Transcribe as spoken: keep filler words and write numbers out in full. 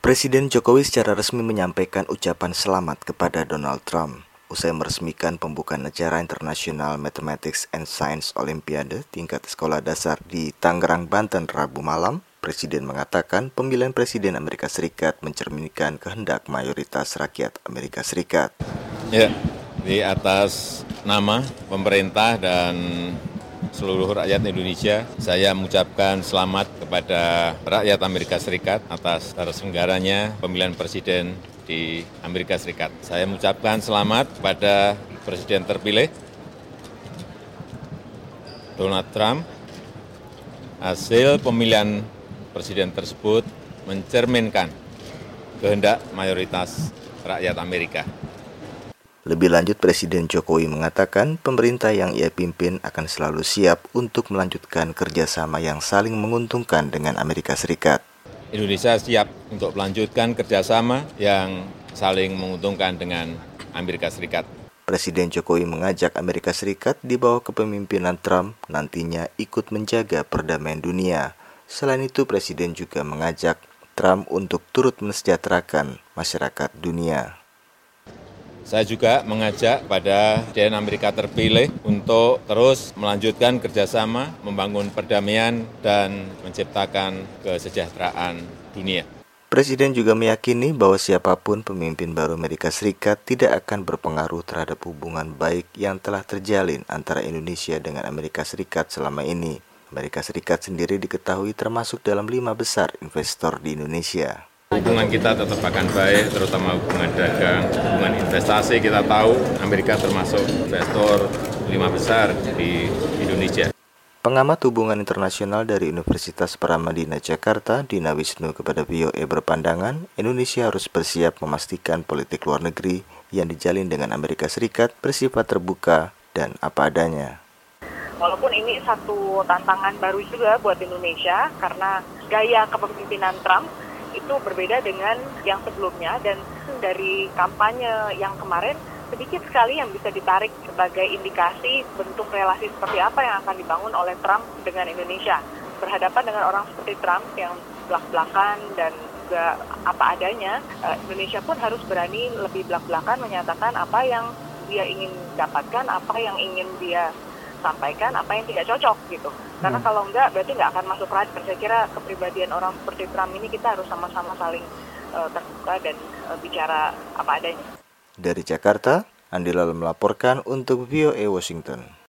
Presiden Jokowi secara resmi menyampaikan ucapan selamat kepada Donald Trump usai meresmikan pembukaan acara International Mathematics and Science Olympiade tingkat sekolah dasar di Tangerang, Banten, Rabu malam. Presiden mengatakan pemilihan Presiden Amerika Serikat mencerminkan kehendak mayoritas rakyat Amerika Serikat. Ya, di atas nama pemerintah dan seluruh rakyat Indonesia, saya mengucapkan selamat kepada rakyat Amerika Serikat atas terselenggaranya pemilihan presiden di Amerika Serikat. Saya mengucapkan selamat kepada presiden terpilih Donald Trump. Hasil pemilihan presiden tersebut mencerminkan kehendak mayoritas rakyat Amerika. Lebih lanjut, Presiden Jokowi mengatakan pemerintah yang ia pimpin akan selalu siap untuk melanjutkan kerjasama yang saling menguntungkan dengan Amerika Serikat. Indonesia siap untuk melanjutkan kerjasama yang saling menguntungkan dengan Amerika Serikat. Presiden Jokowi mengajak Amerika Serikat di bawah kepemimpinan Trump nantinya ikut menjaga perdamaian dunia. Selain itu, Presiden juga mengajak Trump untuk turut mensejahterakan masyarakat dunia. Saya juga mengajak pada Presiden Amerika terpilih untuk terus melanjutkan kerjasama, membangun perdamaian, dan menciptakan kesejahteraan dunia. Presiden juga meyakini bahwa siapapun pemimpin baru Amerika Serikat tidak akan berpengaruh terhadap hubungan baik yang telah terjalin antara Indonesia dengan Amerika Serikat selama ini. Amerika Serikat sendiri diketahui termasuk dalam lima besar investor di Indonesia. Hubungan kita tetap akan baik, terutama hubungan dagang, hubungan investasi. Kita tahu Amerika termasuk investor lima besar di Indonesia. Pengamat hubungan internasional dari Universitas Paramadina Jakarta, Dina Wisnu, kepada V O A berpandangan, Indonesia harus bersiap memastikan politik luar negeri yang dijalin dengan Amerika Serikat bersifat terbuka dan apa adanya. Walaupun ini satu tantangan baru juga buat Indonesia karena gaya kepemimpinan Trump itu berbeda dengan yang sebelumnya, dan dari kampanye yang kemarin sedikit sekali yang bisa ditarik sebagai indikasi bentuk relasi seperti apa yang akan dibangun oleh Trump dengan Indonesia. Berhadapan dengan orang seperti Trump yang belak-belakan dan juga apa adanya, Indonesia pun harus berani lebih belak-belakan menyatakan apa yang dia ingin dapatkan, apa yang ingin dia sampaikan, apa yang tidak cocok gitu. Karena kalau enggak berarti enggak akan masuk radar. Saya kira kepribadian orang seperti Trump ini kita harus sama-sama saling uh, terbuka dan uh, bicara apa adanya. Dari Jakarta, Andi Lala melaporkan untuk V O A Washington.